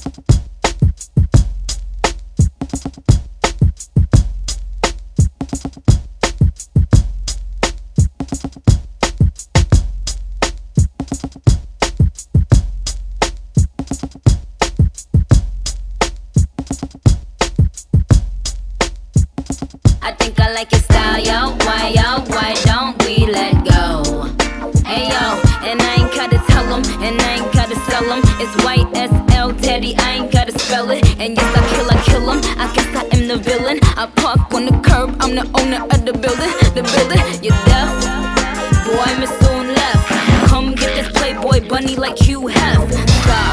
I think I like your style, yo. Why don't we let go? Hey yo, and I ain't gotta tell 'em, and I ain't gotta sell 'em. It's YSL Teddy, I ain't gotta spell it. And yes, I kill 'em. I guess I am the villain. I park on the curb, I'm the owner of the building. You're deaf? Boy, Miss Soon left. Come get this Playboy bunny like you have.